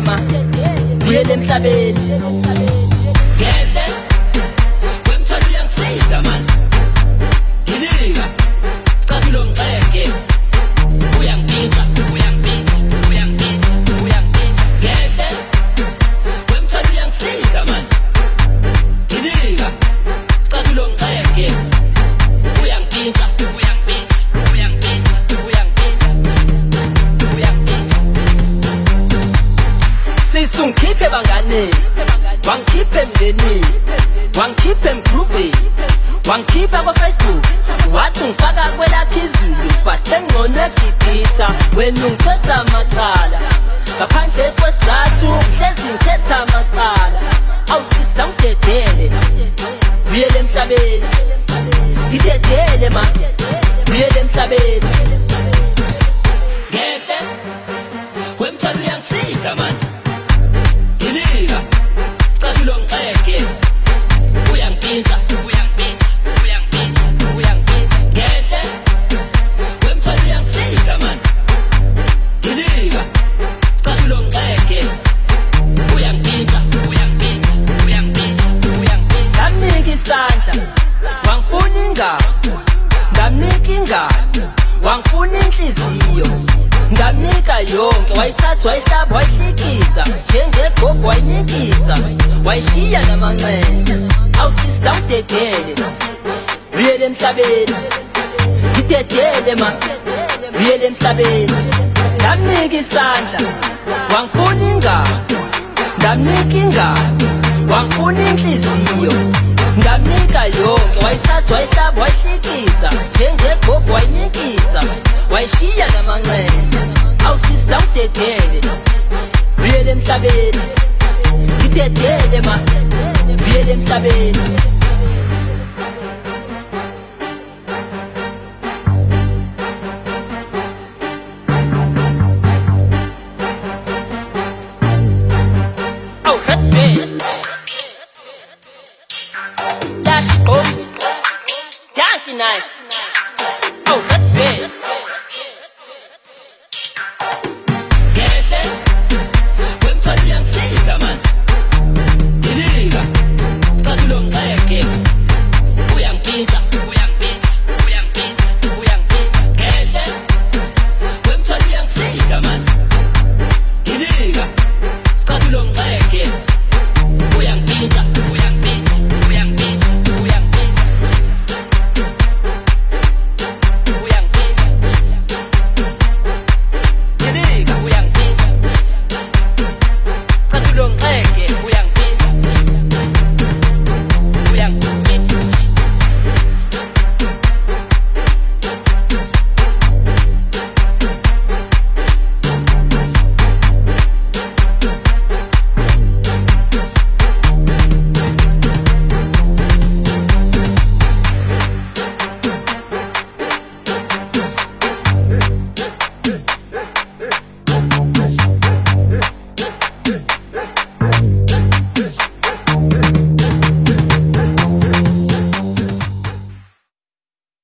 ma buyele emhlabeni ngeke wemthwalo uyangisida man dilika chazi lo ngeke uyangipinga ngeke wemthwalo uyangisida man dilika chazi lo ngeke uyangipinga Sungiphe bangane wangikhiphe mndeni wangikhiphe mgroove wangikhipha ku Facebook wathi ngifaka kwelakhe izulu bathe ngcono egibhitha wena ungithesa amacala ngaphandle kwesizathu hlezi ngithetha amacala awusisa ngidedele buyele emhlabeni ngidedele ma buyele emhlabeni ngeke wemthwalo uyangisika man dilika chazi lo ngeke uyangipinga ngeke wemthwalo uyangisika man dilika chazi lo ngeke uyangipinga ngamnika isandla wangifuna ingalo ngamnika ingalo wangifuna inhliziyo ngamnika yonke wayithatha wayihlaba wayihlikisa njengegogo wayinikisa wayishiya namanxele awusisa ngidedele buyele emhlabeni ngidedele ma buyele emhlabeni ngamnika isandla wangifuna ingalo ngamnika ingalo wangifuna inhliziyo ngamnika yonke wayithatha wayihlaba wayihlikisa njengegogo wayinikisa wayishiya namanxele awusisa ngidedele buyele emhlabeni ngidedele ma buyele emhlabeni